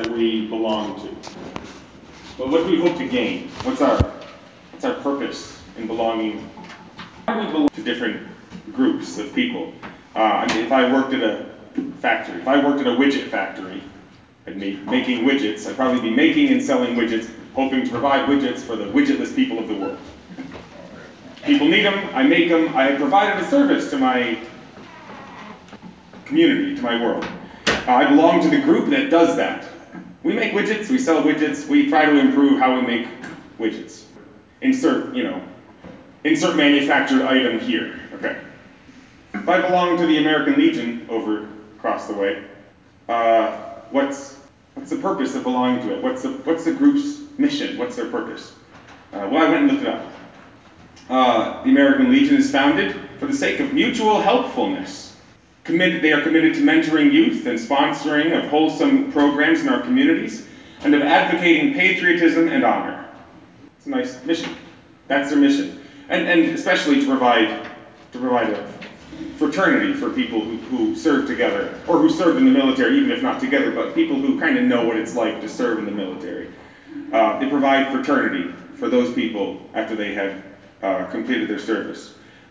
that we belong to. But what do we hope to gain? What's our purpose in belonging? How do we belong to different groups of people? If I worked at a factory, if I worked at a widget factory, I'd be making widgets. I'd probably be making and selling widgets, hoping to provide widgets for the widgetless people of the world. People need them, I make them, I have provided a service to my community, to my world. I belong to the group that does that. We make widgets, we sell widgets, we try to improve how we make widgets. Insert manufactured item here. Okay. If I belong to the American Legion over across the way, what's the purpose of belonging to it? What's the group's mission? What's their purpose? Well, I went and looked it up. The American Legion is founded for the sake of mutual helpfulness. They are committed to mentoring youth and sponsoring of wholesome programs in our communities, and of advocating patriotism and honor. It's a nice mission. That's their mission, and especially to provide a fraternity for people who serve together, or who serve in the military, even if not together, but people who kind of know what it's like to serve in the military. They provide fraternity for those people after they have completed their service.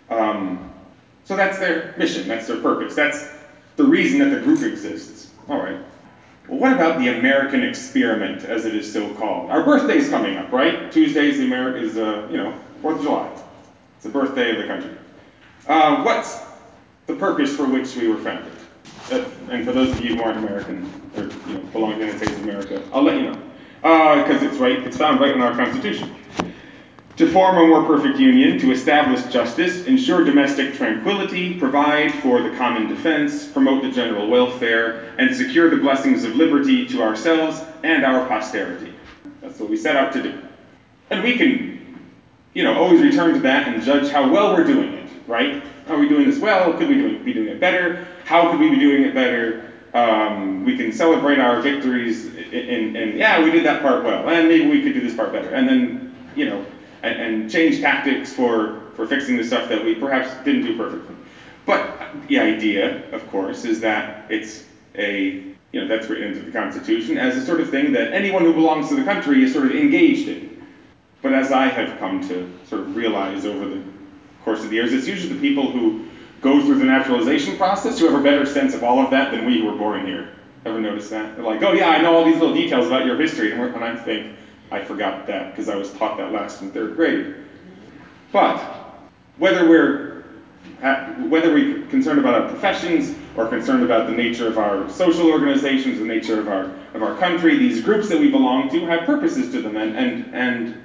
So that's their mission, that's their purpose, that's the reason that the group exists. All right. Well, what about the American experiment, as it is so called? Our birthday's coming up, right? Tuesday is 4th of July. It's the birthday of the country. What's the purpose for which we were founded? And for those of you who aren't American, or belong to the United States of America, I'll let you know. Because it's found right in our Constitution. To form a more perfect union, to establish justice, ensure domestic tranquility, provide for the common defense, promote the general welfare, and secure the blessings of liberty to ourselves and our posterity. That's what we set out to do. And we can, always return to that and judge how well we're doing it, right? Are we doing this well? Could we be doing it better? How could we be doing it better? We can celebrate our victories and yeah, we did that part well, and maybe we could do this part better. And then, and change tactics for fixing the stuff that we perhaps didn't do perfectly. But the idea, of course, is that it's that's written into the Constitution as a sort of thing that anyone who belongs to the country is sort of engaged in. But as I have come to sort of realize over the course of the years, it's usually the people who go through the naturalization process who have a better sense of all of that than we who were born here. Ever notice that? They're like, oh yeah, I know all these little details about your history, and I think, I forgot that because I was taught that last in 3rd grade. But whether we're concerned about our professions or concerned about the nature of our social organizations, the nature of our country, these groups that we belong to have purposes to them, and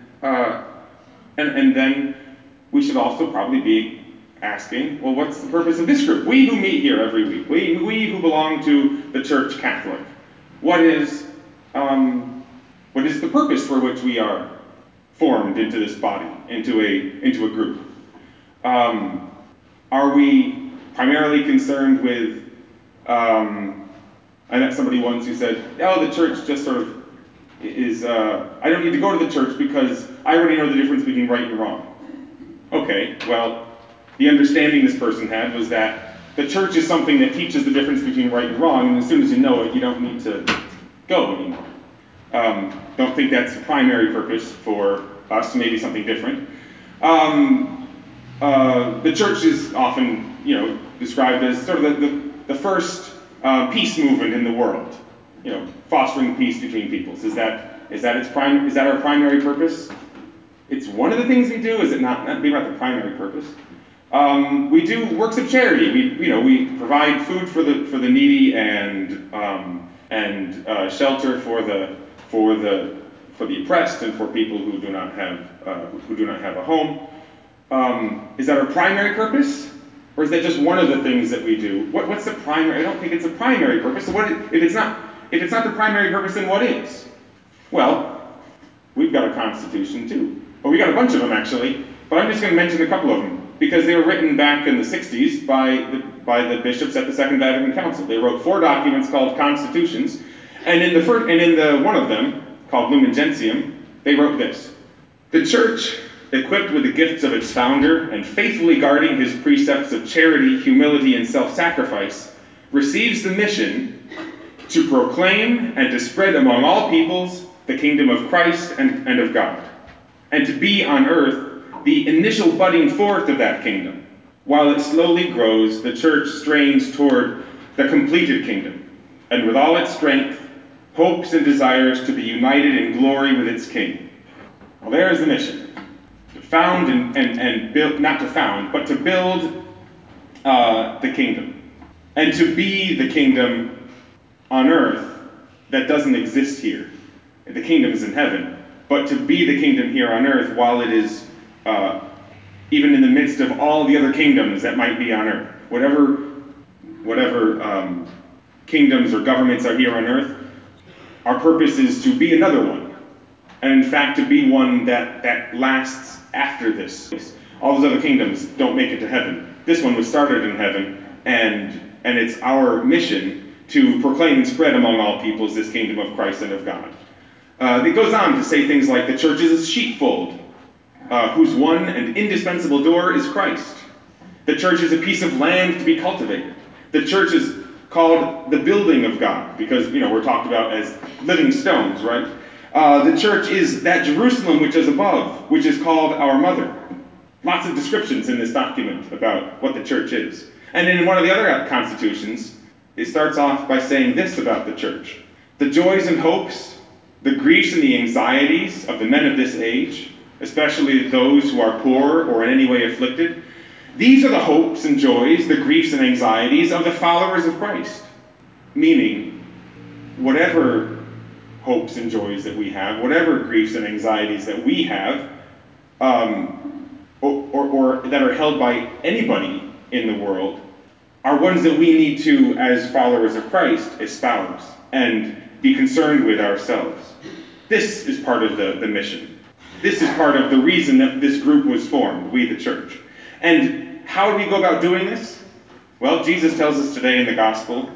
then we should also probably be asking, well, what's the purpose of this group? We who meet here every week, we who belong to the Church Catholic, what is the purpose for which we are formed into this body, into a group? Are we primarily concerned with, I met somebody once who said, oh, the church just sort of is, I don't need to go to the church because I already know the difference between right and wrong. Okay, well, the understanding this person had was that the church is something that teaches the difference between right and wrong, and as soon as you know it, you don't need to go anymore. Don't think that's the primary purpose for us, maybe something different. The church is often, described as sort of the first peace movement in the world, fostering peace between peoples. Is that our primary purpose? It's one of the things we do. Is it not? Maybe not the primary purpose. We do works of charity. We provide food for the needy and shelter for the oppressed and for people who do not have a home. Is that our primary purpose, or is that just one of the things that we do? What's the primary? I don't think it's a primary purpose. So if it's not the primary purpose, then what is? Well, we've got a constitution too. Well, we got a bunch of them actually, but I'm just going to mention a couple of them because they were written back in the 60s by the bishops at the Second Vatican Council. They wrote 4 documents called constitutions, and in the one of them, called Lumen Gentium, they wrote this: the Church, equipped with the gifts of its founder and faithfully guarding his precepts of charity, humility, and self-sacrifice, receives the mission to proclaim and to spread among all peoples the kingdom of Christ and of God, and to be on earth the initial budding forth of that kingdom. While it slowly grows, the church strains toward the completed kingdom, and with all its strength, hopes and desires to be united in glory with its king. Well, there is the mission. To found and build, not to found, but to build the kingdom. And to be the kingdom on earth that doesn't exist here. The kingdom is in heaven. But to be the kingdom here on earth while it is even in the midst of all the other kingdoms that might be on earth. Whatever kingdoms or governments are here on earth, our purpose is to be another one. And in fact, to be one that lasts after this. All those other kingdoms don't make it to heaven. This one was started in heaven, and it's our mission to proclaim and spread among all peoples this kingdom of Christ and of God. It goes on to say things like the church is a sheepfold, whose one and indispensable door is Christ. The church is a piece of land to be cultivated. The church is called the building of God, because, we're talked about as living stones, right? The church is that Jerusalem which is above, which is called our mother. Lots of descriptions in this document about what the church is. And in one of the other constitutions, it starts off by saying this about the church. The joys and hopes, the griefs and the anxieties of the men of this age, especially those who are poor or in any way afflicted, these are the hopes and joys, the griefs and anxieties of the followers of Christ. Meaning, whatever hopes and joys that we have, whatever griefs and anxieties that we have, or that are held by anybody in the world, are ones that we need to, as followers of Christ, espouse and be concerned with ourselves. This is part of the mission. This is part of the reason that this group was formed, we the church. And how do we go about doing this? Well, Jesus tells us today in the gospel,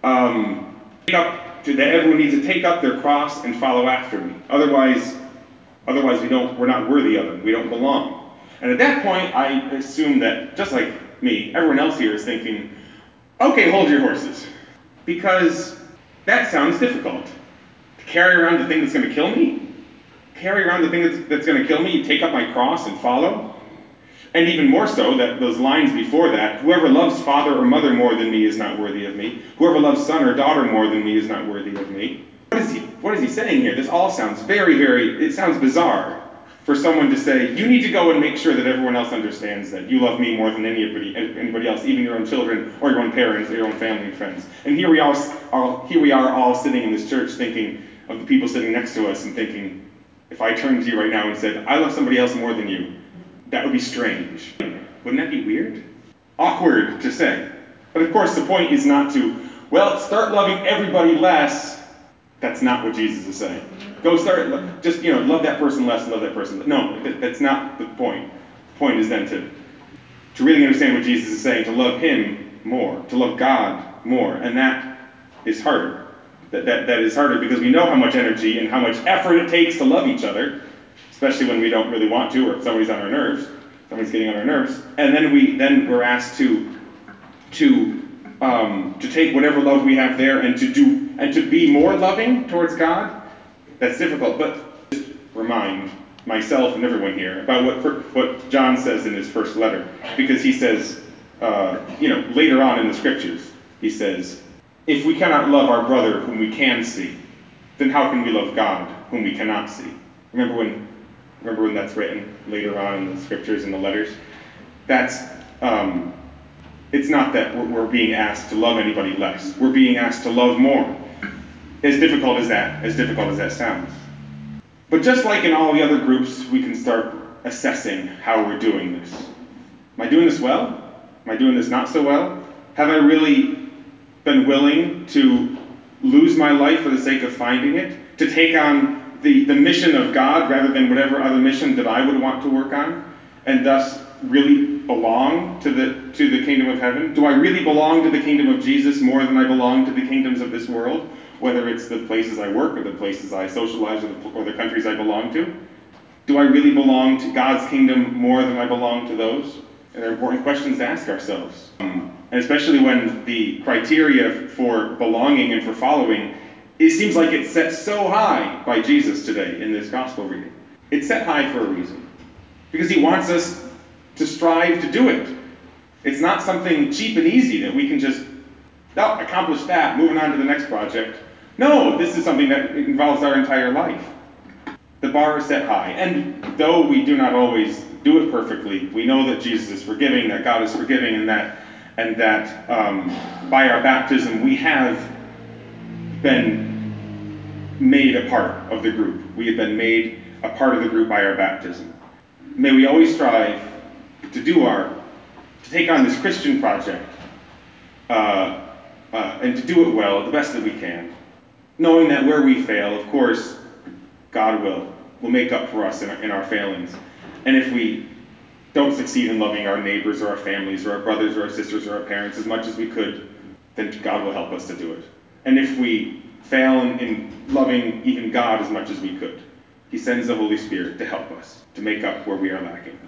that everyone needs to take up their cross and follow after me. Otherwise we're not worthy of him. We don't belong. And at that point, I assume that, just like me, everyone else here is thinking, okay, hold your horses. Because that sounds difficult. To carry around the thing that's going to kill me? Carry around the thing that's going to kill me, take up my cross and follow? And even more so, that those lines before that, whoever loves father or mother more than me is not worthy of me. Whoever loves son or daughter more than me is not worthy of me. What is he saying here? This all sounds it sounds bizarre for someone to say, you need to go and make sure that everyone else understands that you love me more than anybody else, even your own children or your own parents or your own family and friends. And here we are all sitting in this church thinking of the people sitting next to us and thinking, if I turned to you right now and said, I love somebody else more than you, that would be strange. Wouldn't that be weird? Awkward to say. But of course the point is not to, start loving everybody less. That's not what Jesus is saying. Go start, love that person less and love that person less. No, that's not the point. The point is then to really understand what Jesus is saying, to love him more, to love God more. And that is harder. That is harder because we know how much energy and how much effort it takes to love each other, especially when we don't really want to, or if somebody's on our nerves, somebody's getting on our nerves. And then we're asked to take whatever love we have there and to be more loving towards God. That's difficult, but just remind myself and everyone here about what John says in his first letter, because he says, later on in the scriptures, he says, if we cannot love our brother whom we can see, then how can we love God whom we cannot see? Remember when that's written later on in the scriptures and the letters? That's it's not that we're being asked to love anybody less. We're being asked to love more. As difficult as that sounds. But just like in all the other groups, we can start assessing how we're doing this. Am I doing this well? Am I doing this not so well? Have I really been willing to lose my life for the sake of finding it? To take on the mission of God rather than whatever other mission that I would want to work on? And thus really belong to the kingdom of heaven? Do I really belong to the kingdom of Jesus more than I belong to the kingdoms of this world? Whether it's the places I work or the places I socialize or the countries I belong to? Do I really belong to God's kingdom more than I belong to those? And they're important questions to ask ourselves. And especially when the criteria for belonging and for following, it seems like it's set so high by Jesus today in this gospel reading. It's set high for a reason. Because he wants us to strive to do it. It's not something cheap and easy that we can just, accomplish that, moving on to the next project. No, this is something that involves our entire life. The bar is set high. And though we do not always do it perfectly, we know that Jesus is forgiving, that God is forgiving, and that by our baptism we have been made a part of the group. We have been made a part of the group by our baptism. May we always strive to take on this Christian project and to do it well, the best that we can, knowing that where we fail, of course, God will make up for us in our failings. And if we don't succeed in loving our neighbors or our families or our brothers or our sisters or our parents as much as we could, then God will help us to do it. And if we fail in loving even God as much as we could, he sends the Holy Spirit to help us, to make up where we are lacking.